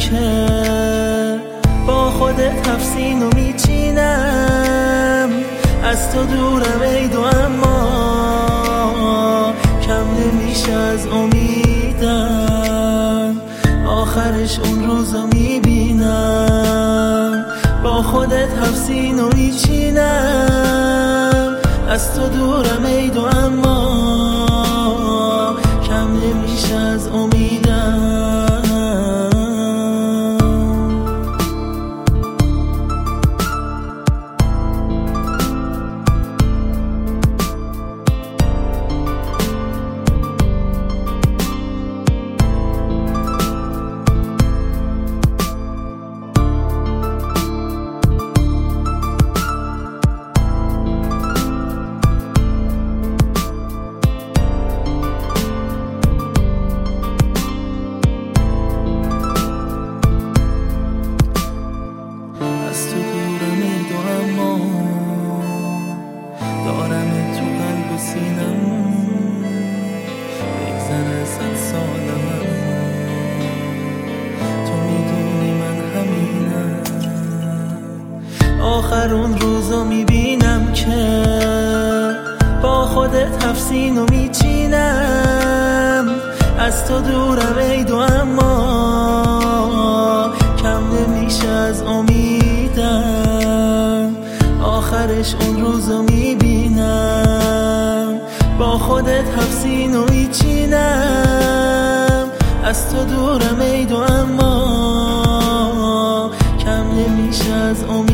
که با خودت حفظینو میچینم. از تو دورم ای دو اما کم نمیشه از امیدم. آخرش اون روزو میبینم با خودت حفظینو میچینم. از تو دورم ای دو اما کم نمیشه از امیدم. دارم تو قلب و سینم بگذره 100 سالم. تو میدونی من همینم. آخر اون روزو میبینم که با خودت حفظینو میچینم. از تو دورم ای دو اما کم نمیشه از امیدم. آخرش اون روزو میبینم با خودت حفظینو میچینم. از تو دورم ای دو اما کم نمیشه از امیدم.